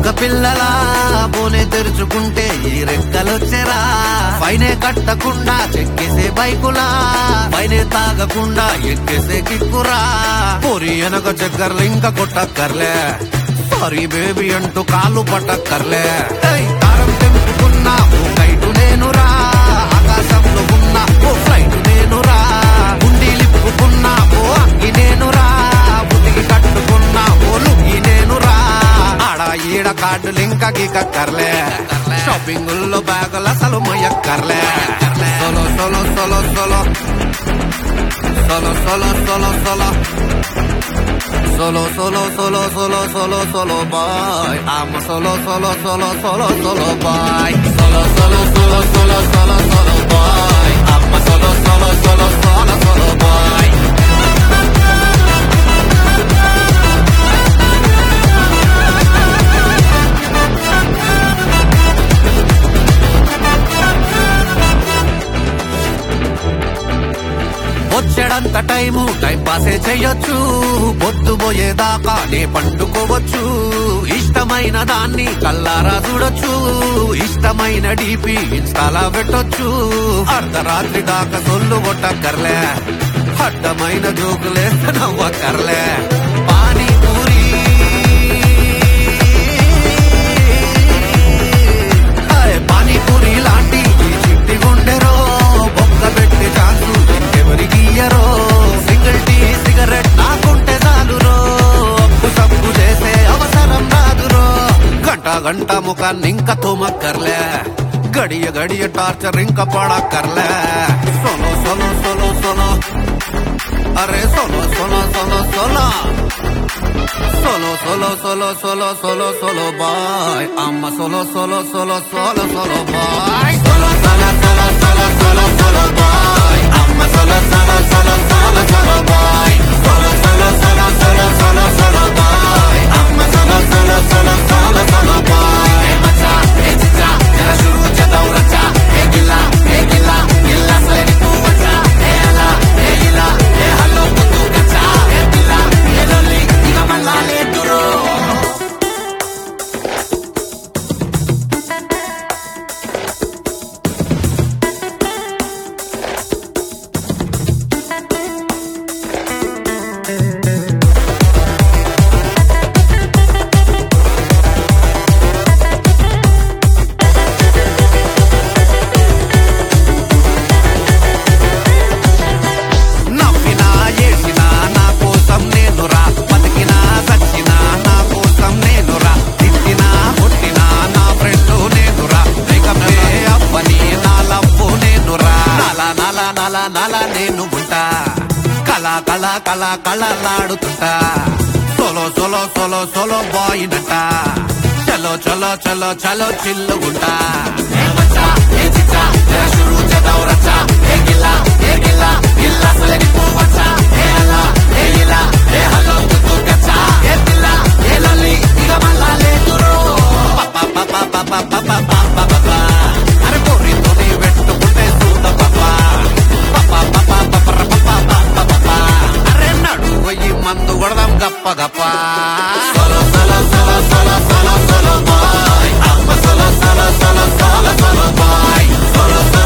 బుక్క పిల్లలా బోనే తెరుచుకుంటే ఈ రెక్కలొచ్చెరా పైనే కట్టకుండా చెక్కేసే బైకులా పైనే తాగకుండా ఎక్కేసే కిక్కురా పొరి వెనక చక్కర్లు ఇంకా కొట్టక్కర్లే సారీ బేబీ అంటూ కాళ్ళు పట్టక్కర్లే కారం తెంపుకున్నా ఓ కైటు నేనురా ఆకాశంలో ఉన్న ఓ ఫ్లైట్ నేనురా గుండీ లిప్పుకున్నా ఓ అంగి నేనురా బుద్ధికి కట్టుకున్నా ఓ లుంగి నేనురా ఆడ ఈడ కార్డులు ఇంకా గీకక్కర్లే షాపింగుల్లో బ్యాగుల అసలు మొయ్యక్కర్లే solo solo solo solo solo solo solo solo solo solo solo solo solo solo boy I'm a solo solo solo solo solo boy solo solo solo solo solo solo boy I'm a solo solo solo solo solo boy వచ్చేడంత time పాసే చెయ్యొచ్చు పొద్దు పోయేదాకా నే పండుకోవచ్చు ఇష్టమైన దాన్ని కల్లారా చూడొచ్చు ఇష్టమైన డీపీ ఇన్స్టాలా పెట్టొచ్చు అర్ధరాత్రి దాకా సొల్లు కొట్టక్కర్లే అడ్డమైన జోకులేస్తే నవ్వక్కర్లే పానీపూరి పానీపూరి లాంటి ఈ చిట్టి గుండెరో బొక్క పెట్టి ఛాన్సు ఇంకెవరికియ్యరో సింగిల్ టీ సిగరెట్ నాకుంటే చాలురో అప్పు సప్పు చేసే అవసరం రాదురో గంట గంట ముఖాన్ని ఇంకా తోమక్కర్లే గడియ గడియ టార్చర్ ఇంకా పడక్కర్లే సోలో సోలో సోలో సోలో అరే solo solo solo solo solo solo solo solo solo solo boy I'm a solo solo solo solo solo boy solo solo solo solo solo solo boy I'm a solo solo solo solo solo boy solo solo solo solo solo solo boy I'm a solo solo solo solo solo boy hey macha hey chicha jara shuru jada uracha hey gilla gilla sale ni tu bacha hey ala hey ila hey hello tu kacha hey gilla hey lolly iga malale duro నేను ఉంటా కళ కళ కళ కళలాడుతుంటా solo solo solo solo boy నంట చలో చలో చలో చలో చిల్లుగుంటా అరే కోరితో పెట్టుకుంటే సూత పాపా అరే నడు పోయి మందు కొడదాం గప్ప గప్ప solo solo solo solo solo solo boy అమ్మ solo solo solo solo solo boy solo